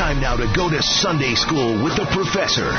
Time now to go to Sunday school with the professor.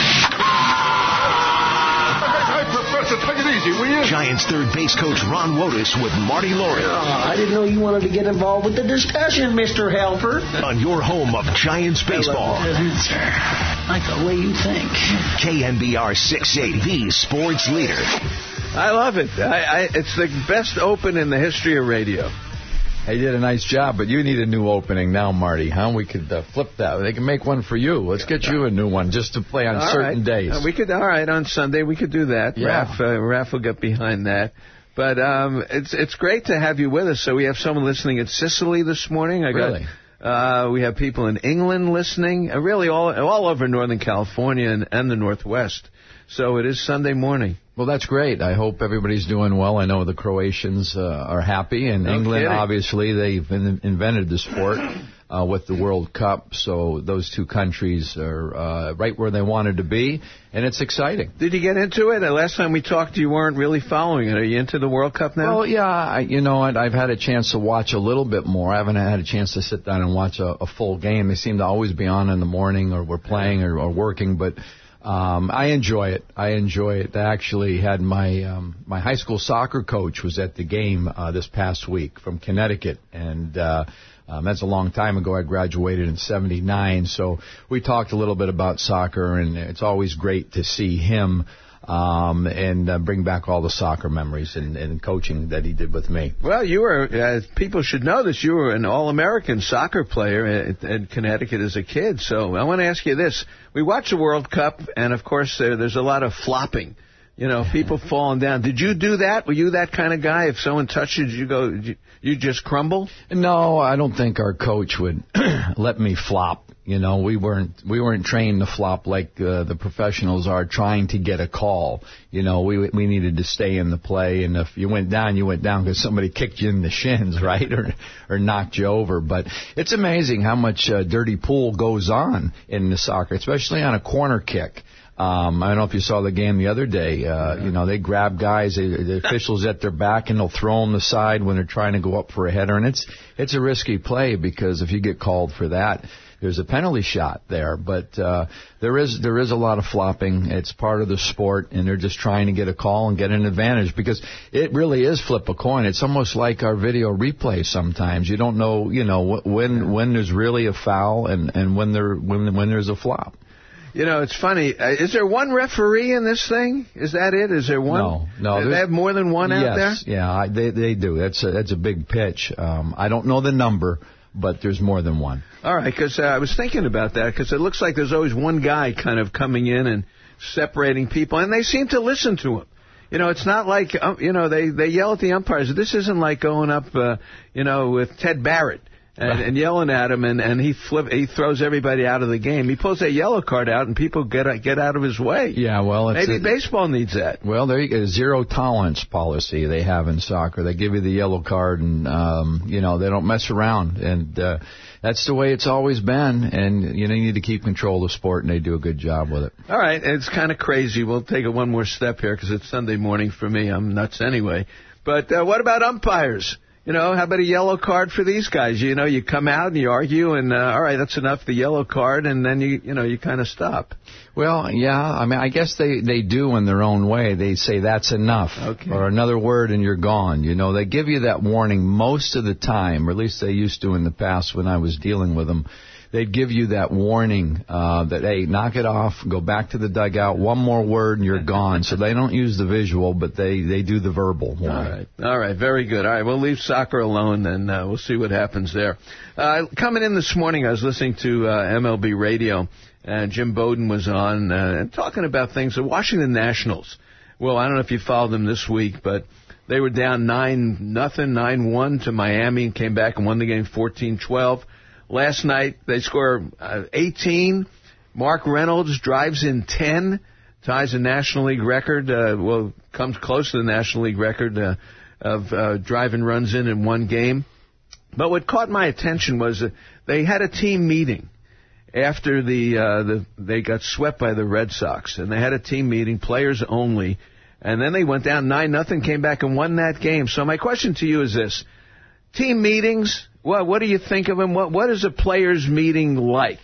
Hey, Professor, take it easy, will you? Giants third base coach Ron Wotus with Marty Laurie. I didn't know you wanted to get involved with the discussion, Mr. Helper. On your home of Giants baseball. Like the way you think. KNBR 680, the sports leader. I love it. It's the best open in the history of radio. They did a nice job, but you need a new opening now, Marty, huh? We could flip that. They can make one for you. Let's get you a new one just to play on certain days. We could, all right, on Sunday we could do that. Yeah. Raph will get behind that. But it's great to have you with us. So we have someone listening in Sicily this morning. Really? We have people in England listening, really all over Northern California and the Northwest. So it is Sunday morning. Well, that's great. I hope everybody's doing well. I know the Croatians are happy. And England, obviously, they've invented the sport with the World Cup. So those two countries are right where they wanted to be. And it's exciting. Did you get into it? Last time we talked, you weren't really following it. Are you into the World Cup now? Well, yeah. You know what? I've had a chance to watch a little bit more. I haven't had a chance to sit down and watch a full game. They seem to always be on in the morning, or we're playing or working. But I enjoy it. I actually had my my high school soccer coach was at the game this past week from Connecticut, and that's a long time ago. I graduated in '79, so we talked a little bit about soccer, and it's always great to see him and bring back all the soccer memories and coaching that he did with me. Well, you were, people should know this, you were an All-American soccer player in Connecticut as a kid. So I want to ask you this. We watch the World Cup, and, of course, there's a lot of flopping. You know, people falling down. Did you do that? Were you that kind of guy? If someone touched you, you just crumble? No, I don't think our coach would let me flop. You know, we weren't trained to flop like the professionals are trying to get a call. You know, we needed to stay in the play, and if you went down because somebody kicked you in the shins, right, or knocked you over. But it's amazing how much dirty pool goes on in the soccer, especially on a corner kick. I don't know if you saw the game the other day. You know, they grab guys, the officials at their back, and they'll throw them aside when they're trying to go up for a header. And it's a risky play, because if you get called for that, there's a penalty shot there. But there is a lot of flopping. It's part of the sport, and they're just trying to get a call and get an advantage, because it really is flip a coin. It's almost like our video replay sometimes. You don't know, when there's really a foul and when there's a flop. You know, it's funny. Is there one referee in this thing? Is that it? Is there one? No. Do they have more than one out there? Yes, yeah, they do. That's a big pitch. I don't know the number, but there's more than one. All right, because I was thinking about that, because it looks like there's always one guy kind of coming in and separating people, and they seem to listen to him. You know, it's not like, they yell at the umpires. This isn't like going up, with Ted Barrett. And yelling at him, and he throws everybody out of the game. He pulls that yellow card out, and people get out of his way. Yeah, well, maybe baseball needs that. Well, there you go. Zero tolerance policy they have in soccer. They give you the yellow card, and they don't mess around, and that's the way it's always been. And you need to keep control of the sport, and they do a good job with it. All right, it's kind of crazy. We'll take it one more step here, because it's Sunday morning for me. I'm nuts anyway. But what about umpires? How about a yellow card for these guys? You come out and you argue, and all right, that's enough, the yellow card, and then you kind of stop. Well, yeah, I mean, I guess they do in their own way. They say that's enough, or another word and you're gone. They give you that warning most of the time, or at least they used to in the past when I was dealing with them. They'd give you that warning that, hey, knock it off, go back to the dugout, one more word and you're gone. So they don't use the visual, but they do the verbal warning. All right, very good. All right, we'll leave soccer alone, and we'll see what happens there. Coming in this morning, I was listening to MLB radio, and Jim Bowden was on and talking about things. The Washington Nationals, well, I don't know if you followed them this week, but they were down 9-1 to Miami and came back and won the game 14-12. Last night, they score 18. Mark Reynolds drives in 10, ties a National League record, comes close to the National League record of driving runs in one game. But what caught my attention was they had a team meeting after they got swept by the Red Sox. And they had a team meeting, players only. And then they went down 9-0, came back and won that game. So my question to you is this. Team meetings, what do you think of them? What is a players' meeting like?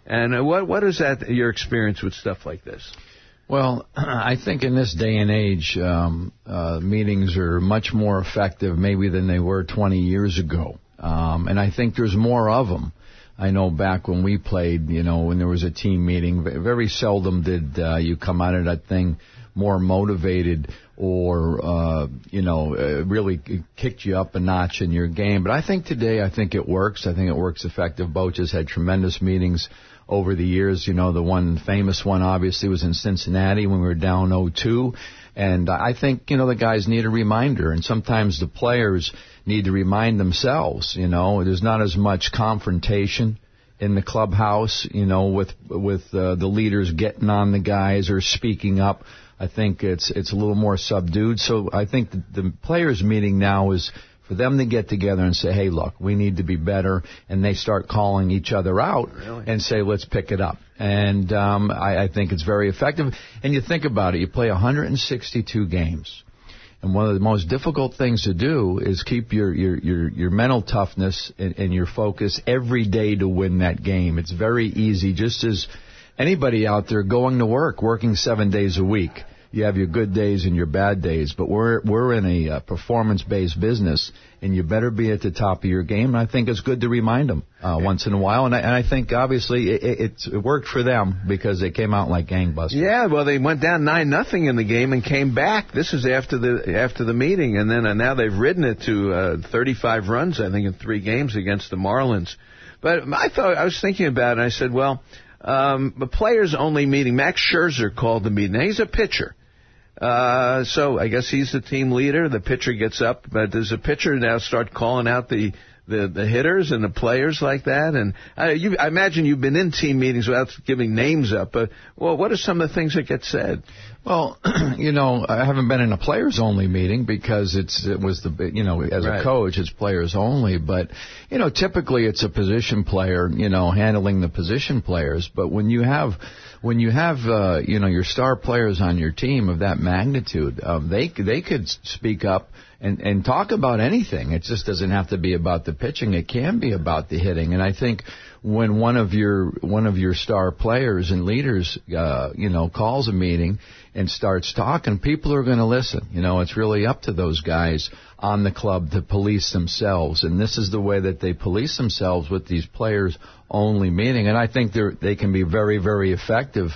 And what is that, your experience with stuff like this? Well, I think in this day and age, meetings are much more effective maybe than they were 20 years ago. And I think there's more of them. I know back when we played, when there was a team meeting, very seldom did you come out of that thing more motivated or, really kicked you up a notch in your game. But I think today, it works. I think it works effective. Boch has had tremendous meetings over the years. The one famous one, obviously, was in Cincinnati when we were down 0-2. And I think, the guys need a reminder. And sometimes the players need to remind themselves, there's not as much confrontation in the clubhouse, with the leaders getting on the guys or speaking up. I think it's a little more subdued. So I think the players' meeting now is for them to get together and say, hey, look, we need to be better. And they start calling each other out and say, let's pick it up. And I think it's very effective. And you think about it, you play 162 games. And one of the most difficult things to do is keep your mental toughness and your focus every day to win that game. It's very easy, just as anybody out there going to work, working 7 days a week. You have your good days and your bad days, but we're in a performance-based business, and you better be at the top of your game. And I think it's good to remind them once in a while. And I think obviously it worked for them because they came out like gangbusters. Yeah, well, they went down 9-0 in the game and came back. This is after the meeting, and then now they've ridden it to 35 runs, I think, in 3 games against the Marlins. But I was thinking about it, and I said, well, the players-only meeting. Max Scherzer called the meeting. Now, he's a pitcher. So I guess he's the team leader. The pitcher gets up, but does the pitcher now start calling out the hitters and the players like that? And I imagine you've been in team meetings without giving names up, but what are some of the things that get said? Well, I haven't been in a players-only meeting because it was as a coach, it's players only. But, typically it's a position player, handling the position players. But when you have your star players on your team of that magnitude, they could speak up and talk about anything. It just doesn't have to be about the pitching. It can be about the hitting. And I think when one of your star players and leaders, calls a meeting and starts talking, people are going to listen. It's really up to those guys on the club to police themselves. And this is the way that they police themselves with these players-only meeting. And I think they can be very, very effective,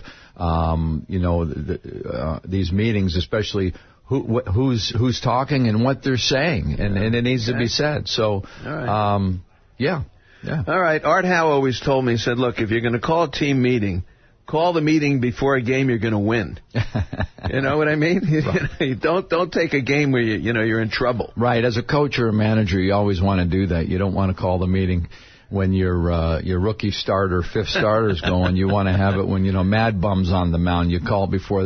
these meetings, especially who's talking and what they're saying. And it needs to be said. So, yeah. All right. Art Howe always told me, he said, look, if you're going to call a team meeting, call the meeting before a game you're going to win. You know what I mean? Right. Don't take a game where you're in trouble. Right. As a coach or a manager, you always want to do that. You don't want to call the meeting when your rookie starter, fifth starter is going. You want to have it when Mad Bum's on the mound. You call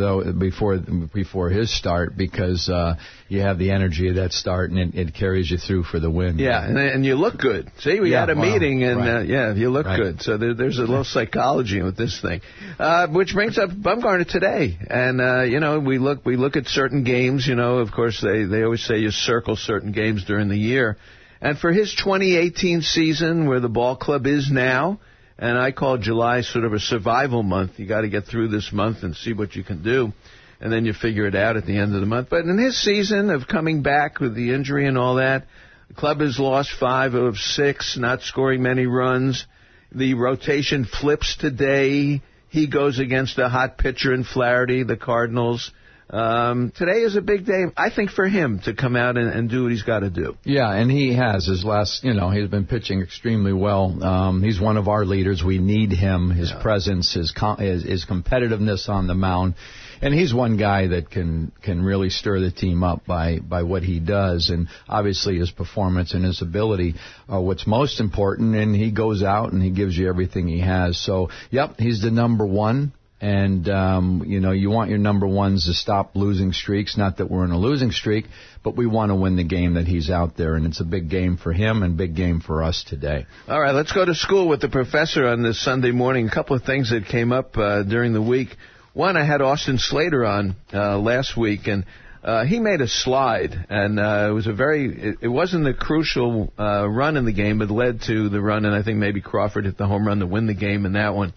before his start because you have the energy of that start and it carries you through for the win. Yeah, and you look good. See, we had a meeting and you look good. So there's a little psychology with this thing, which brings up Bumgarner today. And we look at certain games. Of course they always say you circle certain games during the year. And for his 2018 season, where the ball club is now, and I call July sort of a survival month. You got to get through this month and see what you can do, and then you figure it out at the end of the month. But in his season of coming back with the injury and all that, the club has lost 5 of 6, not scoring many runs. The rotation flips today. He goes against a hot pitcher in Flaherty, the Cardinals. Today is a big day, I think, for him to come out and do what he's got to do. Yeah, and he has his last, he's been pitching extremely well. He's one of our leaders. We need him, his presence, his competitiveness on the mound. And he's one guy that can really stir the team up by what he does. And obviously his performance and his ability are what's most important. And he goes out and he gives you everything he has. So, yep, he's the number one. And, you want your number ones to stop losing streaks. Not that we're in a losing streak, but we want to win the game that he's out there. And it's a big game for him and big game for us today. All right, let's go to school with the professor on this Sunday morning. A couple of things that came up during the week. One, I had Austin Slater on last week, and he made a slide. And it wasn't a crucial run in the game, but led to the run. And I think maybe Crawford hit the home run to win the game in that one.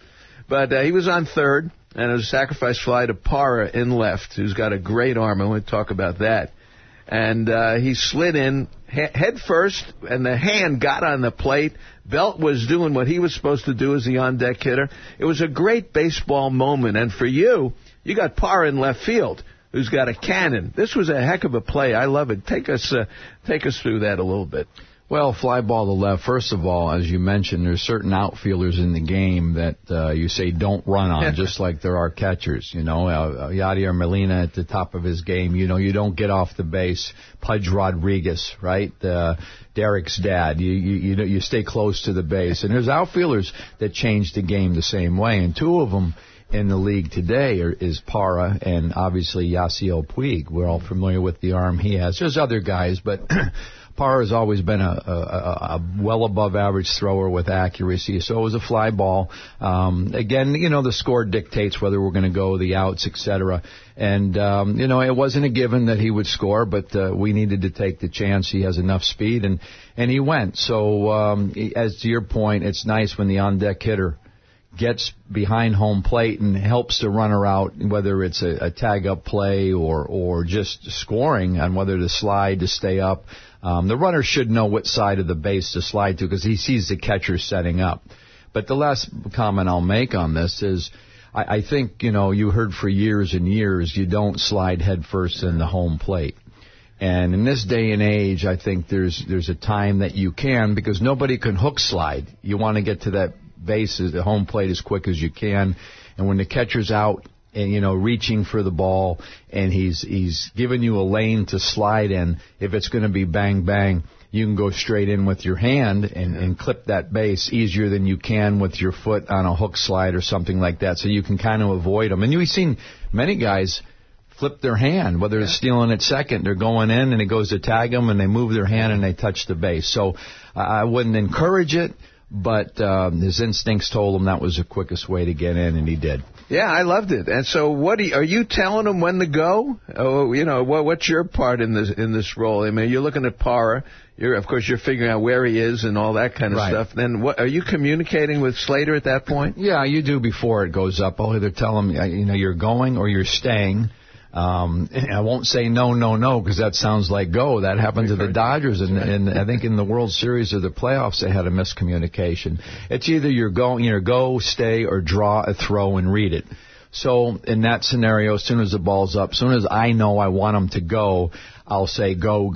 But he was on third, and it was a sacrifice fly to Parra in left, who's got a great arm. I want to talk about that. And he slid in head first, and the hand got on the plate. Belt was doing what he was supposed to do as the on-deck hitter. It was a great baseball moment. And for you got Parra in left field, who's got a cannon. This was a heck of a play. I love it. Take us through that a little bit. Well, fly ball to left. First of all, as you mentioned, there's certain outfielders in the game that you say don't run on, just like there are catchers. You know, Yadier Molina at the top of his game. You know, you don't get off the base. Pudge Rodriguez, right? Derek's dad. You stay close to the base. And there's outfielders that change the game the same way, and two of them in the league today is Parra and obviously Yasiel Puig. We're all familiar with the arm he has. There's other guys, but Parra has always been a well above average thrower with accuracy, so it was a fly ball. Again, you know, the score dictates whether we're going to go the outs, etc. And, you know, it wasn't a given that he would score, but we needed to take the chance. He has enough speed, and he went. So as to your point, it's nice when the on-deck hitter gets behind home plate and helps the runner out, whether it's a tag-up play or just scoring on whether to slide to stay up. The runner should know which side of the base to slide to because he sees the catcher setting up. But the last comment I'll make on this is I think, you know, you heard for years and years you don't slide head first in the home plate. And in this day and age, I think there's a time that you can, because nobody can hook slide. You want to get to that base, the home plate, as quick as you can. And when the catcher's out and, you know, reaching for the ball, and he's giving you a lane to slide in, if it's going to be bang bang, you can go straight in with your hand and clip that base easier than you can with your foot on a hook slide or something like that. So you can kind of avoid them. And we've seen many guys flip their hand, whether it's stealing at second, they're going in and it goes to tag them, and they move their hand and they touch the base. So I wouldn't encourage it, but his instincts told him that was the quickest way to get in, and he did. Yeah, I loved it. And so, are you telling him when to go? Oh, you know, what's your part in this role? I mean, you're looking at Parra. Of course, you're figuring out where he is and all that kind of stuff. Then, what are you communicating with Slater at that point? Yeah, you do before it goes up. I'll either tell him, you know, you're going or you're staying. I won't say no, because that sounds like go. That happened to the Dodgers, and I think in the World Series or the playoffs they had a miscommunication. It's either you're go, stay, or draw a throw and read it. So in that scenario, as soon as the ball's up, as soon as I know I want him to go, I'll say go,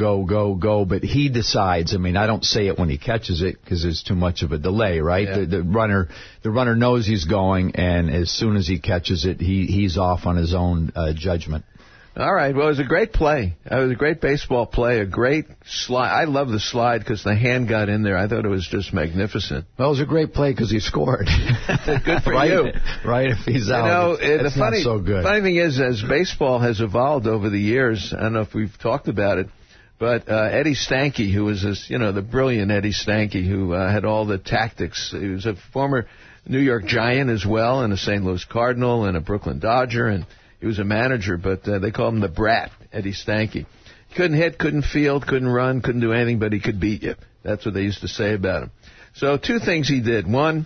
but he decides. I mean, I don't say it when he catches it because there's too much of a delay, right? Yeah. The runner knows he's going, and as soon as he catches it, he's off on his own judgment. All right. Well, it was a great play. It was a great baseball play, a great slide. I love the slide because the hand got in there. I thought it was just magnificent. Well, it was a great play because he scored. Good for you. Right, if he's out. You know, not so good. The funny thing is, as baseball has evolved over the years, I don't know if we've talked about it, but Eddie Stanky, who was the brilliant Eddie Stanky, who had all the tactics. He was a former New York Giant as well, and a St. Louis Cardinal, and a Brooklyn Dodger, and he was a manager, but they called him the Brat, Eddie Stanky. He couldn't hit, couldn't field, couldn't run, couldn't do anything, but he could beat you. That's what they used to say about him. So two things he did. One,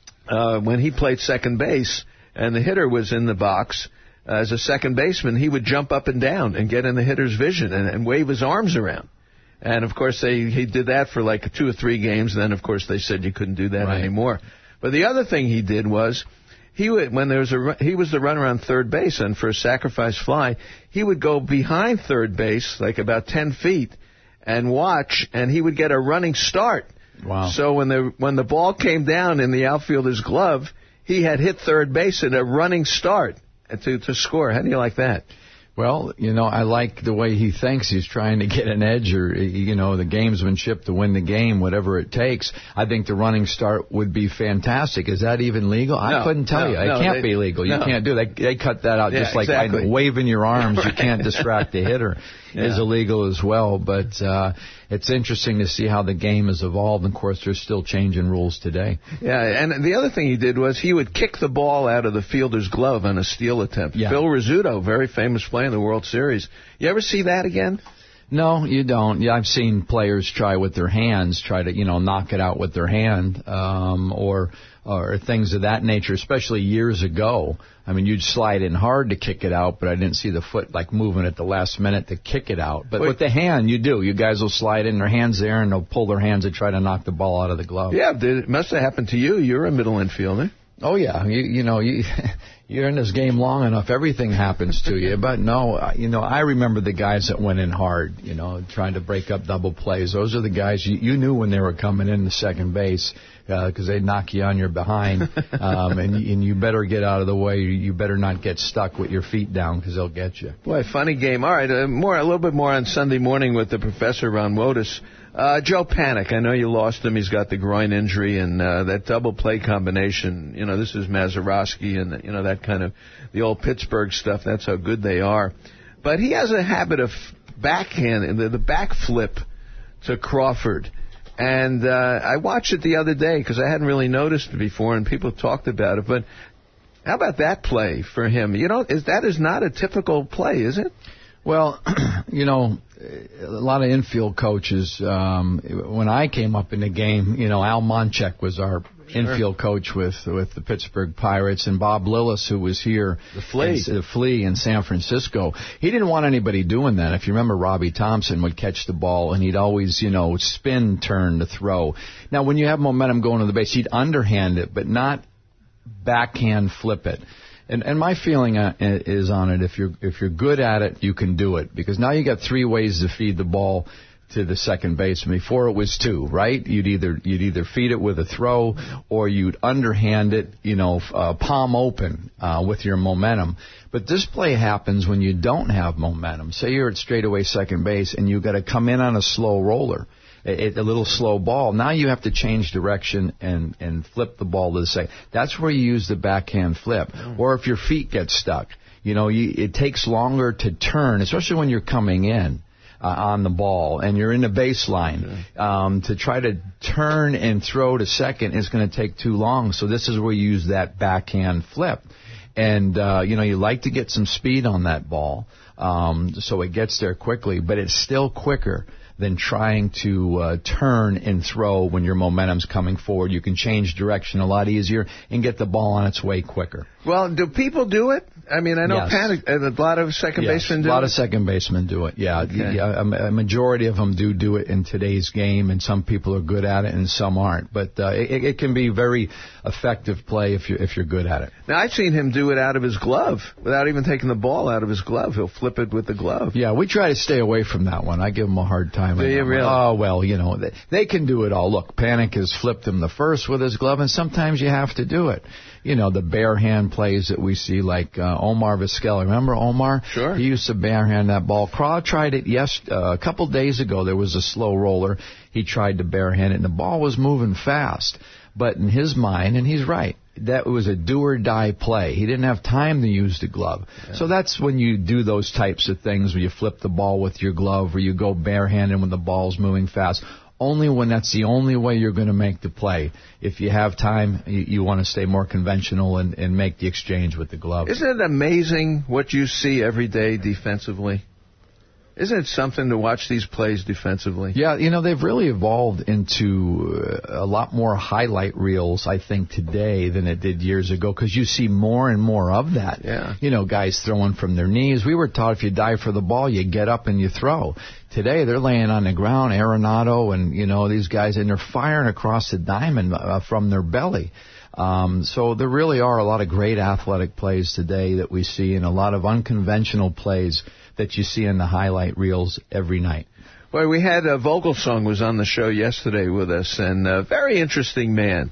when he played second base and the hitter was in the box, as a second baseman, he would jump up and down and get in the hitter's vision and wave his arms around. And, of course, he did that for like 2 or 3 games. Then, of course, they said you couldn't do that anymore. But the other thing he did was, he was the runner on third base, and for a sacrifice fly, he would go behind third base, like about 10 feet, and watch, and he would get a running start. Wow. So when the ball came down in the outfielder's glove, he had hit third base in a running start to score. How do you like that? Well, you know, I like the way he thinks he's trying to get an edge, or, you know, the gamesmanship to win the game, whatever it takes. I think the running start would be fantastic. Is that even legal? I couldn't tell you. It can't be legal. You can't do that. They cut that out, just like waving your arms. You can't distract the hitter. Is illegal as well. But it's interesting to see how the game has evolved. And, of course, they're still changing rules today. Yeah, and the other thing he did was he would kick the ball out of the fielder's glove on a steal attempt. Yeah. Phil Rizzuto, very famous player in the World Series. You ever see that again? No, you don't. Yeah, I've seen players try with their hands, try to, knock it out with their hand, or things of that nature, especially years ago. I mean, you'd slide in hard to kick it out, but I didn't see the foot moving at the last minute to kick it out. But with the hand, you do. You guys will slide in their hands there, and they'll pull their hands and try to knock the ball out of the glove. Yeah, it must have happened to you. You're a middle infielder. Oh, yeah. You're in this game long enough, everything happens to you. But no, I remember the guys that went in hard, trying to break up double plays. Those are the guys you knew when they were coming in to second base, because they'd knock you on your behind, and you better get out of the way. You better not get stuck with your feet down, because they'll get you. Boy, funny game. All right, a little bit more on Sunday morning with the professor, Ron Wotus. Joe Panik, I know you lost him. He's got the groin injury, and that double play combination, this is Mazeroski and, that kind of, the old Pittsburgh stuff. That's how good they are. But he has a habit of backhand, the back flip to Crawford. And I watched it the other day because I hadn't really noticed it before, and people talked about it. But how about that play for him? That is not a typical play, is it? Well, a lot of infield coaches, when I came up in the game, Al Monchek was our infield coach with the Pittsburgh Pirates, and Bob Lillis, who was here, the Flea in San Francisco. He didn't want anybody doing that. If you remember, Robbie Thompson would catch the ball, and he'd always, spin turn to throw. Now, when you have momentum going to the base, he'd underhand it, but not backhand flip it. And my feeling is on it, if you're good at it, you can do it, because now you got 3 ways to feed the ball to the second baseman. Before it was 2, right? You'd either feed it with a throw, or you'd underhand it, palm open with your momentum. But this play happens when you don't have momentum. Say you're at straightaway second base and you've got to come in on a slow roller. A little slow ball. Now you have to change direction and flip the ball to the second. That's where you use the backhand flip. Or if your feet get stuck, it takes longer to turn, especially when you're coming in on the ball and you're in the baseline. To try to turn and throw to second is going to take too long. So this is where you use that backhand flip. And, you like to get some speed on that ball so it gets there quickly, but it's still quicker than trying to turn and throw when your momentum's coming forward. You can change direction a lot easier and get the ball on its way quicker. Well, do people do it? I mean, I know Yes. a lot of second basemen do it. A lot of second basemen do it, yeah. Okay. Yeah, a majority of them do it in today's game, and some people are good at it and some aren't. But it can be very effective play if you're good at it. Now, I've seen him do it out of his glove without even taking the ball out of his glove. He'll flip it with the glove. Yeah, we try to stay away from that one. I give them a hard time. Do you really? Oh, well, they can do it all. Look, Panik has flipped him the first with his glove, and sometimes you have to do it. The bare hand plays that we see, like Omar Vizquel. Remember Omar? Sure. He used to bare hand that ball. Craw tried it a couple days ago. There was a slow roller. He tried to bare hand it, and the ball was moving fast. But in his mind, and he's right, that was a do-or-die play. He didn't have time to use the glove. Yeah. So that's when you do those types of things, where you flip the ball with your glove, or you go barehanded when the ball's moving fast. Only when that's the only way you're going to make the play. If you have time, you want to stay more conventional and make the exchange with the glove. Isn't it amazing what you see every day defensively? Isn't it something to watch these plays defensively? Yeah, they've really evolved into a lot more highlight reels, I think, today than it did years ago, because you see more and more of that. Yeah. Guys throwing from their knees. We were taught if you dive for the ball, you get up and you throw. Today, they're laying on the ground, Arenado and, these guys, and they're firing across the diamond from their belly. So there really are a lot of great athletic plays today that we see, and a lot of unconventional plays that you see in the highlight reels every night. Well, we had Vogelsong was on the show yesterday with us, and a very interesting man.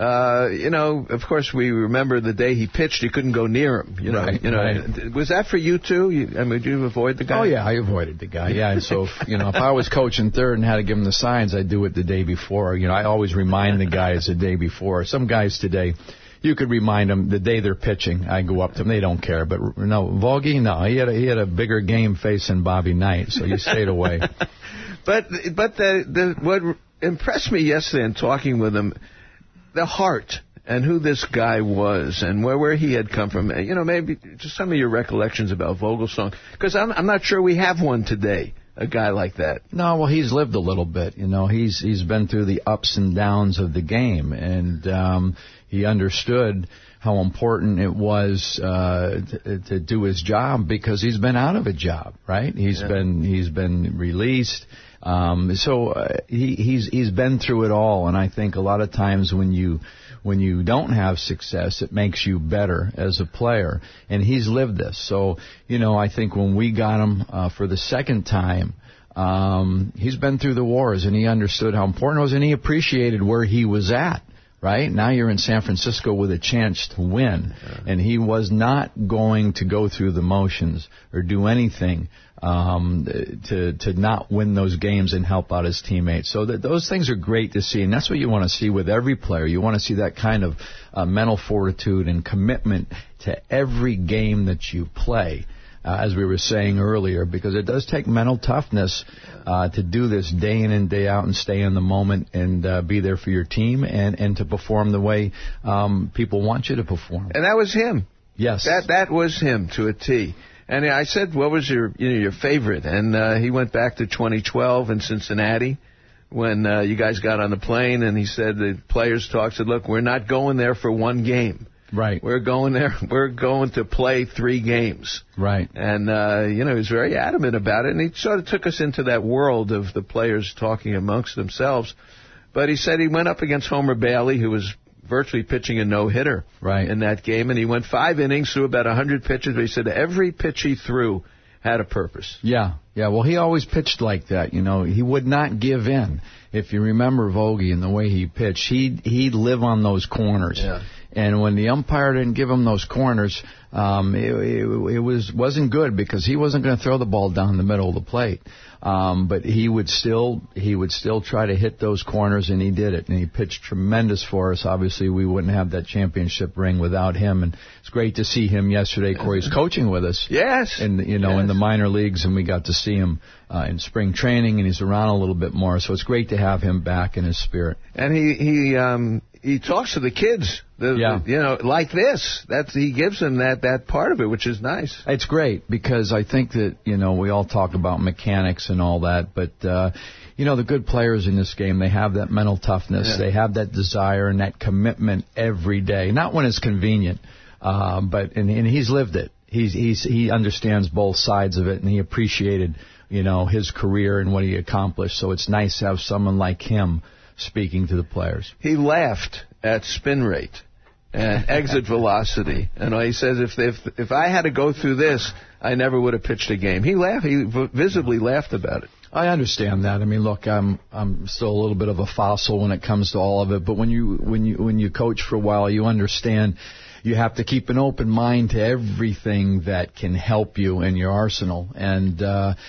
Of course, we remember the day he pitched, you couldn't go near him. Right. Was that for you too? Did you avoid the guy? Oh yeah, I avoided the guy. Yeah, and so if I was coaching third and had to give him the signs, I'd do it the day before. I always remind the guys the day before. Some guys today, you could remind them the day they're pitching. I go up to them, they don't care. But no, Vogie, no, he had a bigger game facing Bobby Knight, so you stayed away. But what impressed me yesterday in talking with him, the heart and who this guy was and where he had come from. Maybe just some of your recollections about Vogelsong, because I'm not sure we have one today. a guy like that. No, well, he's lived a little bit. You know, he's been through the ups and downs of the game, and he understood how important it was to do his job because he's been out of a job, right? He's been released. He's been through it all, and I think a lot of times when you don't have success, it makes you better as a player, and he's lived this. So, you know, I think when we got him for the second time, he's been through the wars, and he understood how important it was, and he appreciated where he was at. Right? Now you're in San Francisco with a chance to win. And he was not going to go through the motions or do anything to not win those games and help out his teammates. So those things are great to see, and that's what you want to see with every player. You want to see that kind of mental fortitude and commitment to every game that you play. As we were saying earlier, because it does take mental toughness to do this day in and day out and stay in the moment and be there for your team and to perform the way people want you to perform. And that was him. Yes. That was him to a T. And I said, what was your favorite? And he went back to 2012 in Cincinnati when you guys got on the plane, and he said the players talked, said, look, we're not going there for one game. Right. We're going there. We're going to play 3 games. Right. And, he was very adamant about it. And he sort of took us into that world of the players talking amongst themselves. But he said he went up against Homer Bailey, who was virtually pitching a no-hitter in that game. And he went 5 innings, threw about 100 pitches. But he said every pitch he threw had a purpose. Yeah. Well, he always pitched like that. You know, he would not give in. If you remember Vogie and the way he pitched, he'd live on those corners. Yeah. And when the umpire didn't give him those corners, it wasn't good because he wasn't going to throw the ball down the middle of the plate. But he would still try to hit those corners, and he did it. And he pitched tremendous for us. Obviously, we wouldn't have that championship ring without him. And it's great to see him yesterday. Corey's coaching with us. Yes. In the minor leagues, and we got to see him in spring training, and he's around a little bit more. So it's great to have him back in his spirit. And he talks to the kids, like this. He gives them that part of it, which is nice. It's great because I think that, we all talk about mechanics and all that, but, the good players in this game, they have that mental toughness. Yeah. They have that desire and that commitment every day. Not when it's convenient, but he's lived it. He understands both sides of it, and he appreciated, his career and what he accomplished. So it's nice to have someone like him speaking to the players. He laughed at spin rate and exit velocity, and he says, if I had to go through this, I never would have pitched a game. He laughed. He visibly laughed about it. I understand that. I mean, look, I'm still a little bit of a fossil when it comes to all of it, but when you coach for a while, you understand you have to keep an open mind to everything that can help you in your arsenal. And,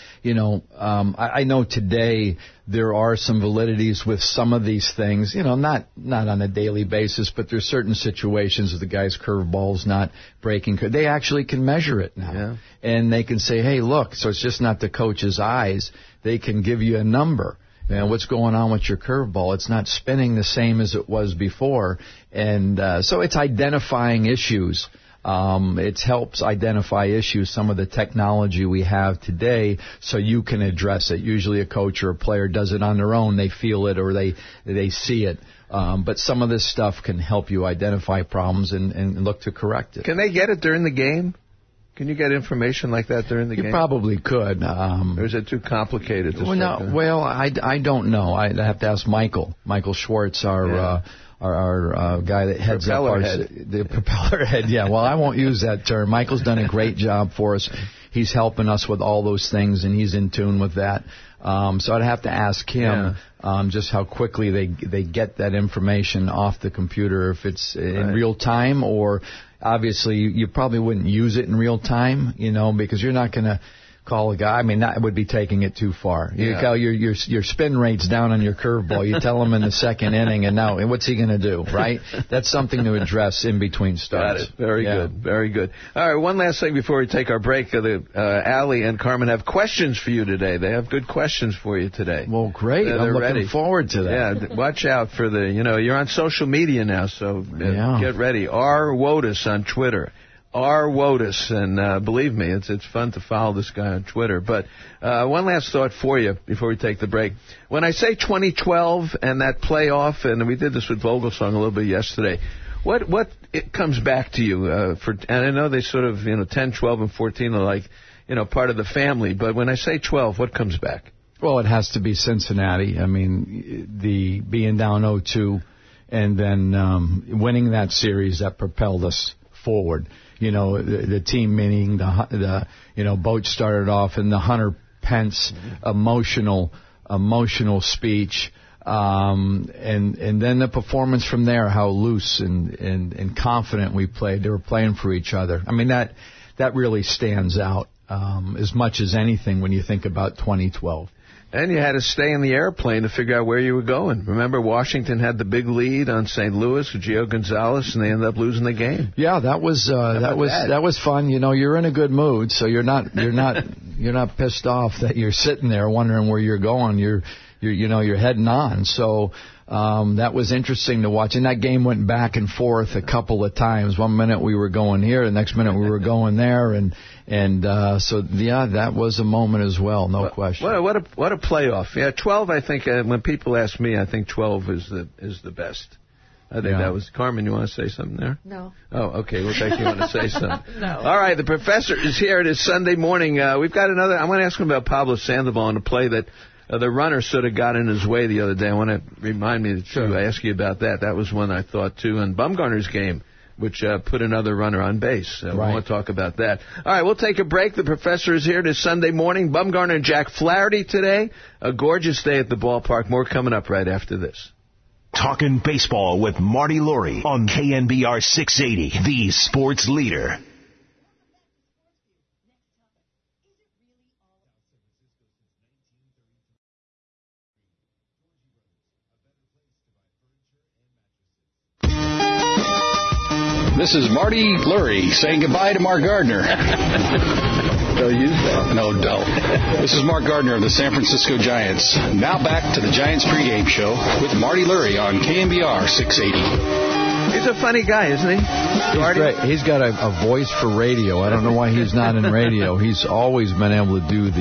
I know today there are some validities with some of these things, not on a daily basis, but there's certain situations where the guy's curveball's not breaking. They actually can measure it now. Yeah. And they can say, hey, look, so it's just not the coach's eyes. They can give you a number. What's going on with your curveball? It's not spinning the same as it was before. And so it's identifying issues. It helps identify issues, some of the technology we have today, so you can address it. Usually a coach or a player does it on their own. They feel it or they see it. But some of this stuff can help you identify problems and look to correct it. Can they get it during the game? Can you get information like that during the game? You probably could. Or is it too complicated? I don't know. I'd have to ask Michael Schwartz, our guy that heads up the propeller head. Yeah, well, I won't use that term. Michael's done a great job for us. He's helping us with all those things, and he's in tune with that. So I'd have to ask him just how quickly they get that information off the computer, if it's in real time or... Obviously, you probably wouldn't use it in real time, because you're not going to call a guy. I mean, that would be taking it too far. You call your spin rate's down on your curveball. You tell him in the second inning, and now what's he going to do, right? That's something to address in between starts. Got it. Very good. Very good. All right, one last thing before we take our break. Allie and Carmen have questions for you today. They have good questions for you today. Well, great. I'm looking forward to that. Yeah, watch out for you're on social media now, so get ready. R. Wotus on Twitter. R. Wotus, and believe me, it's fun to follow this guy on Twitter. But one last thought for you before we take the break. When I say 2012 and that playoff, and we did this with Vogelsong a little bit yesterday, what it comes back to you for? And I know they sort of 10, 12, and 14 are like part of the family. But when I say 12, what comes back? Well, it has to be Cincinnati. I mean, the being down 0-2 and then winning that series that propelled us forward. The team, meaning the Boat started off in the Hunter Pence emotional speech, and then the performance from there, how loose and confident we played. They were playing for each other. I mean, that really stands out as much as anything when you think about 2012. And you had to stay in the airplane to figure out where you were going. Remember, Washington had the big lead on St. Louis with Gio Gonzalez, and they ended up losing the game. Yeah, that was fun. You're in a good mood, so you're not pissed off that you're sitting there wondering where you're going. You're heading on. So that was interesting to watch. And that game went back and forth a couple of times. One minute we were going here, the next minute we were going there, and that was a moment as well, no question. What a playoff! Yeah, 12. I think when people ask me, I think 12 is the best. I think that was Carmen. You want to say something there? No. Oh, okay. Looks like you want to say something. No. All right. The professor is here. It is Sunday morning. We've got another. I want to ask him about Pablo Sandoval and a play that. The runner sort of got in his way the other day. I want to remind me to ask you about that. That was one I thought, too. And Bumgarner's game, which put another runner on base. Right. We want to talk about that. All right, we'll take a break. The professor is here this Sunday morning. Bumgarner and Jack Flaherty today. A gorgeous day at the ballpark. More coming up right after this. Talking baseball with Marty Lurie on KNBR 680, the sports leader. This is Marty Lurie saying goodbye to Mark Gardner. Don't use that. No, don't. This is Mark Gardner of the San Francisco Giants. Now back to the Giants pregame show with Marty Lurie on KNBR 680. He's a funny guy, isn't he? He's great. He's got a voice for radio. I don't know why he's not in radio. He's always been able to do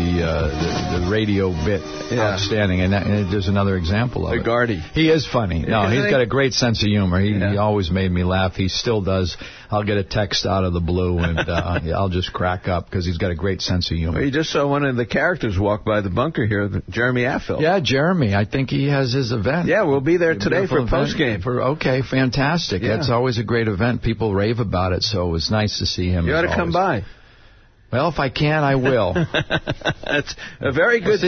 the radio bit outstanding, and there's another example of it. Gardy. He is funny. No, he's got a great sense of humor. He always made me laugh. He still does. I'll get a text out of the blue, and I'll just crack up because he's got a great sense of humor. Well, you just saw one of the characters walk by the bunker here, Jeremy Affeldt. Yeah, Jeremy. I think he has his event. Yeah, we'll be there today for postgame. Okay, fantastic. Yeah. It's always a great event. People rave about it, so it was nice to see him. You ought to come by. Well, if I can, I will. That's a very good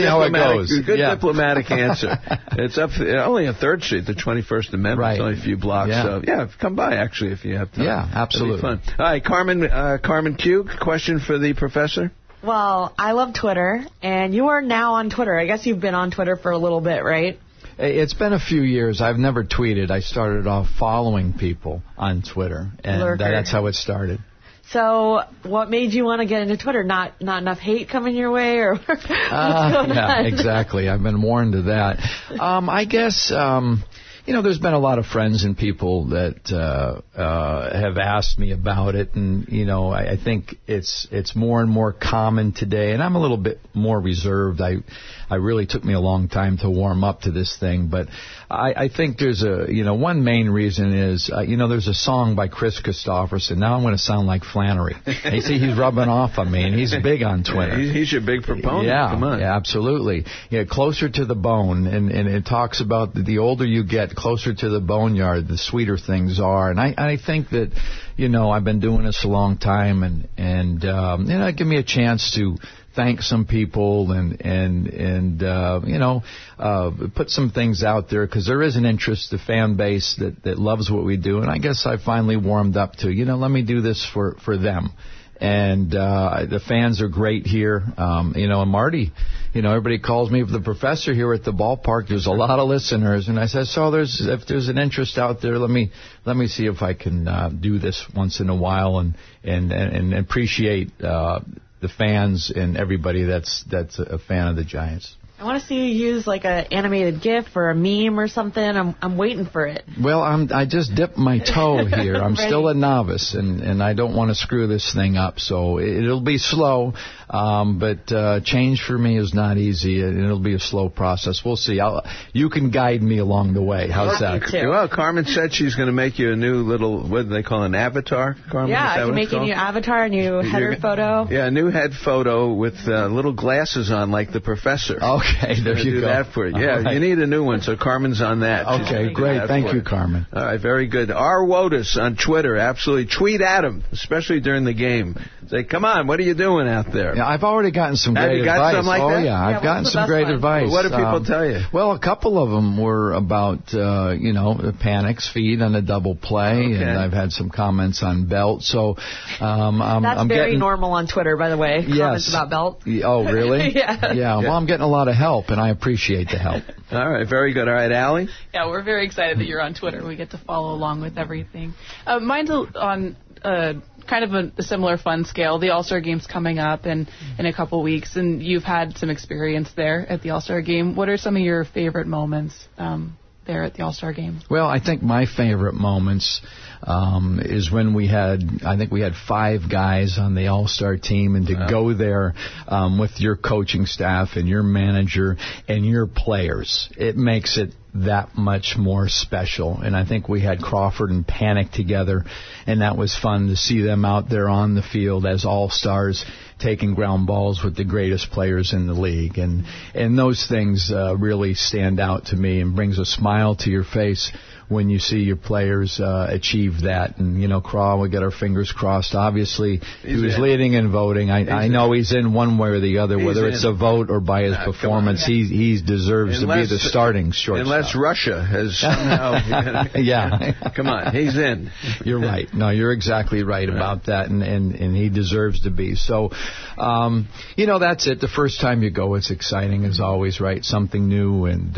diplomatic answer. It's up only on 3rd Street, the 21st Amendment. Right. It's only a few blocks. Yeah. So, come by, actually, if you have time. Yeah, absolutely. It'll be fun. All right, Carmen Q, question for the professor? Well, I love Twitter, and you are now on Twitter. I guess you've been on Twitter for a little bit, right? It's been a few years. I've never tweeted. I started off following people on Twitter, and that's how it started. So, what made you want to get into Twitter? Not enough hate coming your way, or what's going on? Exactly. I've been warned of that. I guess there's been a lot of friends and people that have asked me about it, and I think it's more and more common today. And I'm a little bit more reserved. I really took me a long time to warm up to this thing, but I think there's one main reason is, there's a song by Chris Christopherson. Now I'm going to sound like Flannery. You see, he's rubbing off on me, and he's big on Twitter. He's your big proponent. Yeah, come on. Yeah, absolutely. Yeah, closer to the bone, and it talks about the older you get, closer to the boneyard, the sweeter things are. And I think that, I've been doing this a long time, and give me a chance to thank some people and put some things out there, because there is an interest, the fan base that loves what we do, and I guess I finally warmed up to, let me do this for them. And the fans are great here. And Marty, everybody calls me the professor here at the ballpark. There's a lot of listeners, and I said, so if there's an interest out there, let me see if I can do this once in a while and appreciate the fans and everybody that's a fan of the Giants. I want to see you use like an animated GIF or a meme or something. I'm waiting for it. Well, I just dipped my toe here. I'm still a novice, and I don't want to screw this thing up. So it'll be slow, but change for me is not easy, and it'll be a slow process. We'll see. You can guide me along the way. How's that? Well, Carmen said she's going to make you a new little, what do they call an avatar, Carmen? Yeah, I can make you a new avatar, a new header photo. Yeah, a new head photo with little glasses on like the professor. Okay, there you go. Do that for you. Yeah, you need a new one, so Carmen's on that. Okay, great. Thank you, Carmen. All right, very good. R. Wotus on Twitter, absolutely. Tweet at him, especially during the game. Say, come on, what are you doing out there? Yeah, I've already gotten some great advice. Got some like that? Yeah, I've gotten some great advice. What do people tell you? Well, a couple of them were about, the panics, feed on a double play, and I've had some comments on belt. So I'm very getting normal on Twitter, by the way. Comments about belt. Oh, really? Yeah. Well, I'm getting a lot of help, and I appreciate the help. All right, very good. All right, Allie? Yeah, we're very excited that you're on Twitter. We get to follow along with everything. Mine's on kind of a similar fun scale. The All-Star Game's coming up in a couple weeks, and you've had some experience there at the All-Star Game. What are some of your favorite moments there at the All-Star Game? Well, I think my favorite moments is when we had 5 guys on the All-Star team, and to go there with your coaching staff and your manager and your players, it makes it that much more special. And I think we had Crawford and Panic together, and that was fun to see them out there on the field as all-stars, taking ground balls with the greatest players in the league. And those things really stand out to me and brings a smile to your face when you see your players achieve that. And, Craw, we get our fingers crossed. Obviously, he was leading in voting. I know he's in one way or the other, whether it's a vote or by his performance. He deserves to be the starting shortstop. Unless Russia has somehow... Yeah. Come on, he's in. You're right. No, you're exactly right about that, and he deserves to be. So, that's it. The first time you go, it's exciting as always, right? Something new, and...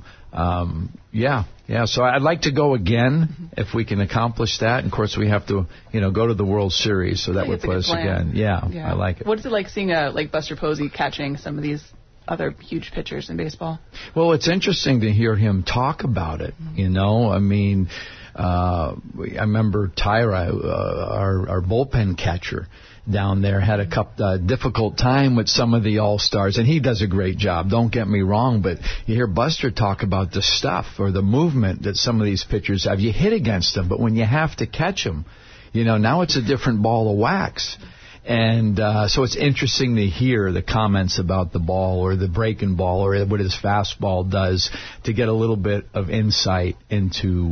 so I'd like to go again if we can accomplish that. And of course, we have to, go to the World Series, so that would put us again. Yeah, I like it. What is it like seeing Buster Posey catching some of these other huge pitchers in baseball? Well, it's interesting to hear him talk about it. I mean, I remember Tyra, our bullpen catcher down there, had a difficult time with some of the all-stars, and he does a great job, don't get me wrong, but you hear Buster talk about the stuff or the movement that some of these pitchers have. You hit against them, but when you have to catch them, now it's a different ball of wax. And so it's interesting to hear the comments about the ball or the breaking ball or what his fastball does, to get a little bit of insight into,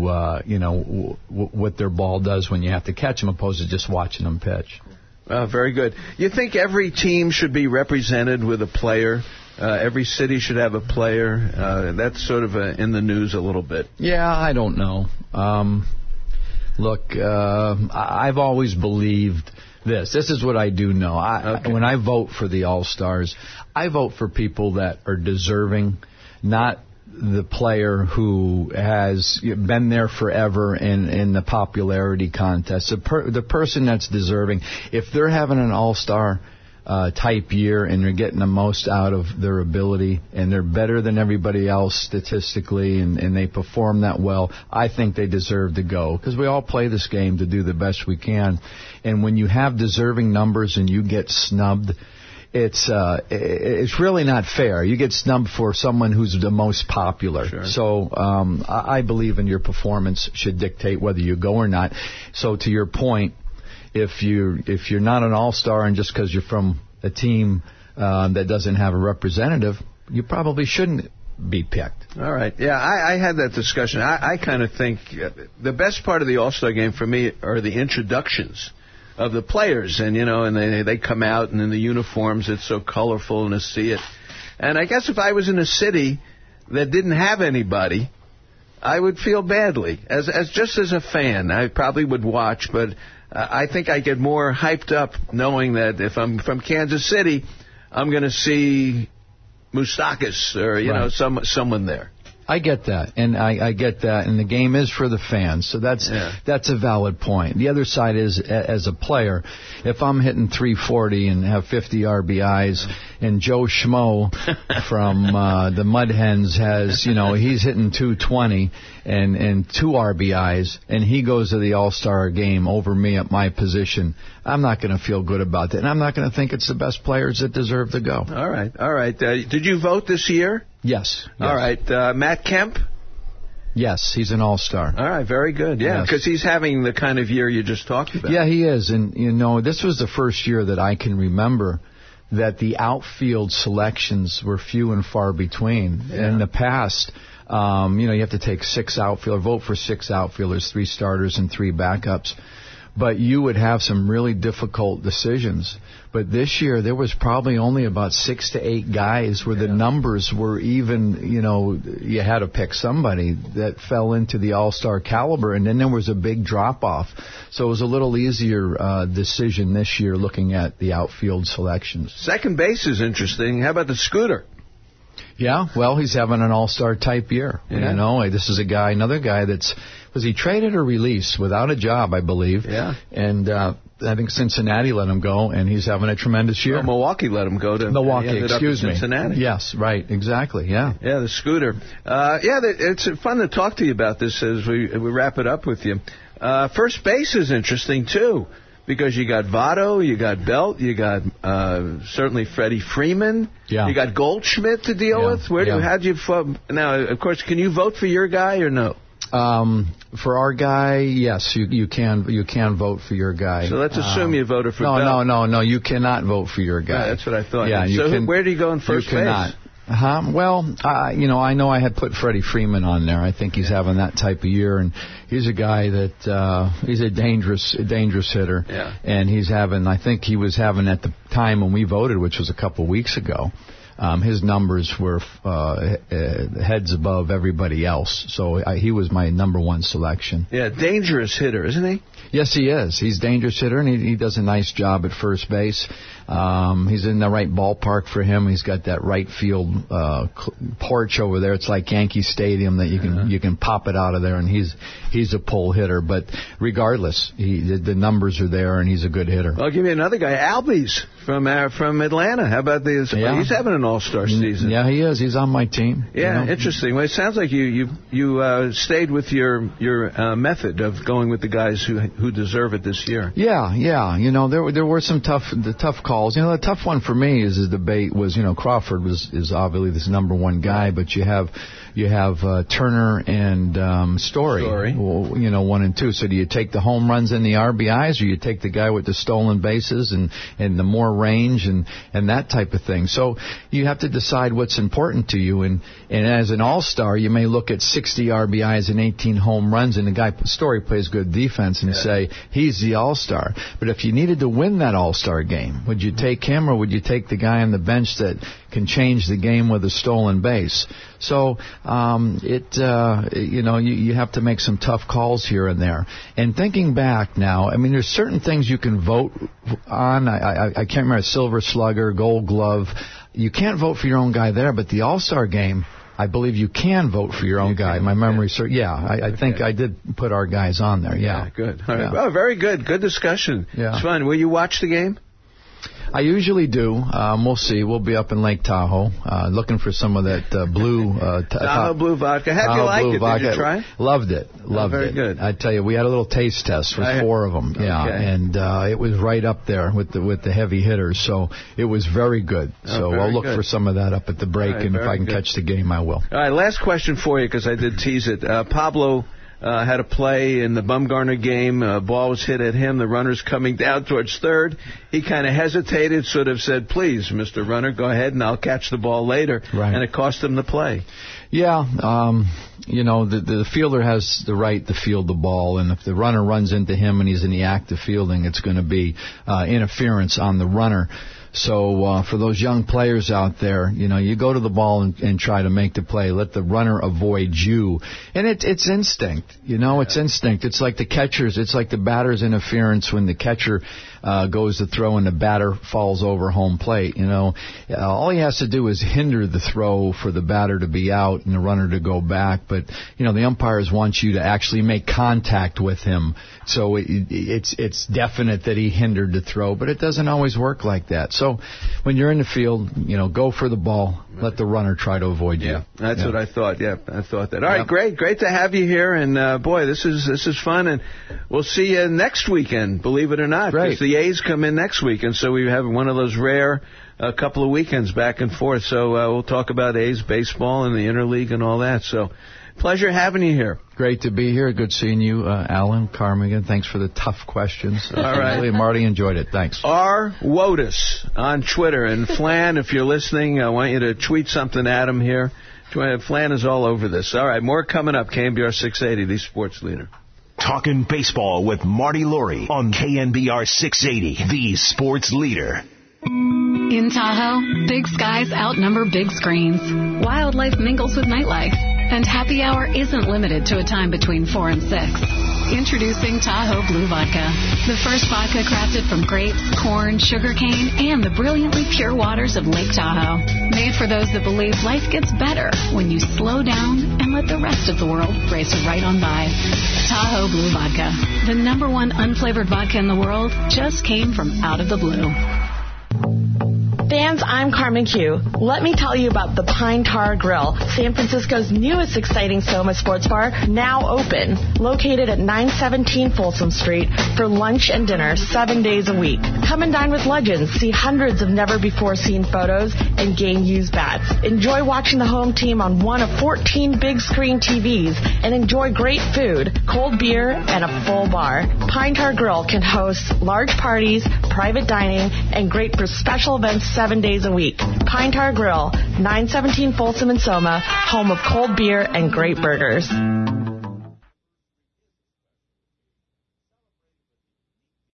what their ball does when you have to catch them, opposed to just watching them pitch. Very good. You think every team should be represented with a player? Every city should have a player? That's sort of in the news a little bit. Yeah, I don't know. Look, I've always believed this. This is what I do know. When I vote for the All-Stars, I vote for people that are deserving, not the player who has been there forever in the popularity contest. The person that's deserving, if they're having an all-star type year and they're getting the most out of their ability and they're better than everybody else statistically and they perform that well, I think they deserve to go, because we all play this game to do the best we can. And when you have deserving numbers and you get snubbed, it's really not fair. You get snubbed for someone who's the most popular. Sure. So I believe in your performance should dictate whether you go or not. So to your point, if you're not an all-star and just because you're from a team that doesn't have a representative, you probably shouldn't be picked. All right. Yeah, I had that discussion. I kind of think the best part of the All-Star game for me are the introductions of the players, and and they come out, and in the uniforms, it's so colorful, and to see it. And I guess if I was in a city that didn't have anybody, I would feel badly. As just as a fan, I probably would watch, but I think I get more hyped up knowing that if I'm from Kansas City, I'm going to see Moustakas or someone there. I get that, and I get that, and the game is for the fans, so that's a valid point. The other side is, as a player, if I'm hitting 340 and have 50 RBIs, and Joe Schmo from the Mud Hens has, he's hitting 220 and 2 RBIs, and he goes to the All-Star game over me at my position, I'm not going to feel good about that, and I'm not going to think it's the best players that deserve to go. All right. Did you vote this year? Yes. All right. Matt Kemp? Yes, he's an all-star. All right, very good. Yeah, because he's having the kind of year you just talked about. Yeah, he is. And, this was the first year that I can remember that the outfield selections were few and far between. Yeah. In the past, you have to take 6 outfielders, vote for 6 outfielders, 3 starters and 3 backups. But you would have some really difficult decisions. But this year, there was probably only about 6 to 8 guys where the numbers were even, you had to pick somebody that fell into the all-star caliber, and then there was a big drop-off. So it was a little easier decision this year looking at the outfield selections. Second base is interesting. How about the Scooter? Yeah, well, he's having an all-star type year. Yeah. This is another guy was he traded or released without a job, I believe. Yeah. And I think Cincinnati let him go, and he's having a tremendous year. Well, Milwaukee let him go to Cincinnati. Yes, right, exactly, yeah. Yeah, the Scooter. It's fun to talk to you about this as we wrap it up with you. First base is interesting, too, because you got Votto, you got Belt, you got certainly Freddie Freeman. Yeah. You got Goldschmidt to deal with. How'd you now, of course, can you vote for your guy or no? For our guy, yes, you can vote for your guy. So let's assume you voted for Bell. No, you cannot vote for your guy. Yeah, that's what I thought. Yeah, where do you go in first base? You cannot. Well, I know I had put Freddie Freeman on there. I think he's having that type of year, and he's a guy that he's a dangerous hitter. Yeah. And I think he was having at the time when we voted, which was a couple weeks ago. His numbers were heads above everybody else, so he was my number 1 selection. Yeah, dangerous hitter, isn't he? Yes, he is. He's a dangerous hitter, and he does a nice job at first base. He's in the right ballpark for him. He's got that right field porch over there. It's like Yankee Stadium that you can pop it out of there, and he's a pull hitter. But regardless, the numbers are there, and he's a good hitter. I'll give you another guy, Albies from Atlanta. How about this? Yeah. He's having an all-star season. Yeah, he is. He's on my team. Yeah, interesting. Well, it sounds like you stayed with your method of going with the guys who deserve it this year. Yeah. There were some tough calls. The tough one for me is the debate was, Crawford is obviously this number 1 guy, but you have Turner and Story. 1 and 2. So do you take the home runs and the RBIs, or you take the guy with the stolen bases and the more range and that type of thing? So you have to decide what's important to you. And as an all-star, you may look at 60 RBIs and 18 home runs, and the guy Story plays good defense, and say he's the all-star. But if you needed to win that all-star game, would you take him, or would you take the guy on the bench that can change the game with a stolen base? So you have to make some tough calls here and there. And thinking back now, there's certain things you can vote on. I can't remember, Silver Slugger, Gold Glove. You can't vote for your own guy there, but the All-Star game, I believe you can vote for your own guy. My memory serves. Yeah, I think I did put our guys on there. Yeah, good. All right. Well, very good. Good discussion. Yeah. It's fun. Will you watch the game? I usually do. We'll see. We'll be up in Lake Tahoe looking for some of that blue... Tahoe blue vodka. How'd you like it? Did you try? Loved it. Very good. I tell you, we had a little taste test with 4 of them. Yeah, okay. And it was right up there with the heavy hitters. So it was very good. So I'll look for some of that up at the break, and if I can catch the game, I will. All right, last question for you, because I did tease it. Pablo... had a play in the Bumgarner game. Ball was hit at him. The runner's coming down towards third. He kind of hesitated, sort of said, "Please, Mr. Runner, go ahead and I'll catch the ball later." Right. And it cost him the play. Yeah, the fielder has the right to field the ball, and if the runner runs into him and he's in the act of fielding, it's going to be interference on the runner. So for those young players out there, you go to the ball and try to make the play. Let the runner avoid you. And it's instinct. You know, it's instinct. It's like the catcher's. It's like the batter's interference when the catcher goes to throw and the batter falls over home plate. You know, all he has to do is hinder the throw for the batter to be out and the runner to go back. But, you know, the umpires want you to actually make contact with him. So it's definite that he hindered the throw, but it doesn't always work like that. So when you're in the field, you know, go for the ball. Let the runner try to avoid you. Yeah, that's what I thought. Yeah, I thought that. All right, great to have you here. And, boy, this is fun. And we'll see you next weekend, believe it or not. Because the A's come in next week. And so we have one of those rare couple of weekends back and forth. So we'll talk about A's baseball and the interleague and all that. So pleasure having you here. Great to be here. Good seeing you, Alan, Carmigan. Thanks for the tough questions. All right. Really, Marty, enjoyed it. Thanks. R. Wotus on Twitter. And Flan, if you're listening, I want you to tweet something at him here. Flan is all over this. All right, more coming up. KNBR 680, the sports leader. Talking baseball with Marty Lurie on KNBR 680, the sports leader. In Tahoe, big skies outnumber big screens. Wildlife mingles with nightlife. And happy hour isn't limited to a time between 4 and 6. Introducing Tahoe Blue Vodka, the first vodka crafted from grapes, corn, sugarcane, and the brilliantly pure waters of Lake Tahoe. Made for those that believe life gets better when you slow down and let the rest of the world race right on by. Tahoe Blue Vodka, the #1 unflavored vodka in the world, just came from out of the blue. Fans, I'm Carmen Q. Let me tell you about the Pine Tar Grill, San Francisco's newest exciting Soma sports bar, now open. Located at 917 Folsom Street for lunch and dinner 7 days a week. Come and dine with legends, see hundreds of never-before-seen photos, and gain used bats. Enjoy watching the home team on one of 14 big-screen TVs, and enjoy great food, cold beer, and a full bar. Pine Tar Grill can host large parties, private dining, and great for special events 7 days a week. Pine Tar Grill, 917 Folsom in Soma, home of cold beer and great burgers.